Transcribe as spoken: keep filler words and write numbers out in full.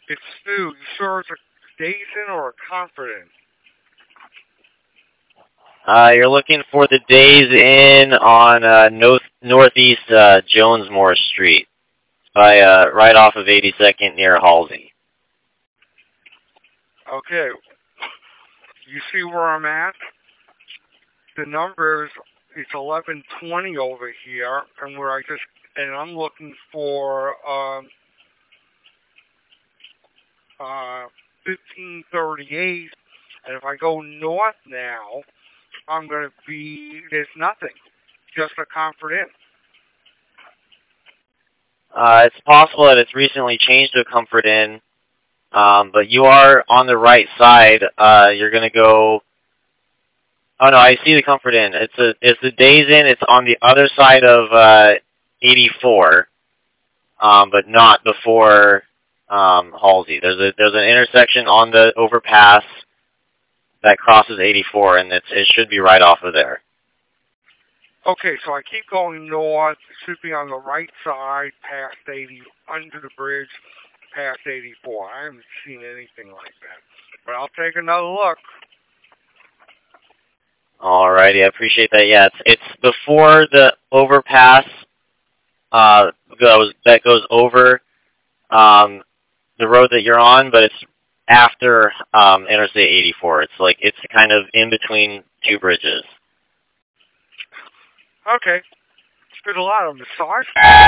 It's Stu. You sure it's a Days Inn or a Comfort Inn? Uh, you're looking for the Days Inn on uh, north northeast uh, Jonesmore Street, by uh, right off of eighty-second near Halsey. Okay. You see where I'm at? The numbers, it's eleven twenty over here, and where I just, and I'm looking for, um, uh, fifteen thirty-eight, and if I go north now, I'm going to be, there's nothing. Just a Comfort Inn. Uh, it's possible that it's recently changed to a Comfort Inn, um, but you are on the right side. Uh, you're going to go... Oh, no, I see the Comfort Inn. It's a, it's the Days Inn. It's on the other side of uh, eighty-four, um, but not before um, Halsey. There's a there's an intersection on the overpass that crosses eighty-four, and it's, it should be right off of there. Okay, so I keep going north. It should be on the right side, past eighty, under the bridge, past eighty-four. I haven't seen anything like that. But I'll take another look. Alrighty, I appreciate that. Yeah, it's, it's before the overpass uh, goes that goes over um, the road that you're on, but it's after um, Interstate eighty-four. It's like it's kind of in between two bridges. Okay. There's a lot of massage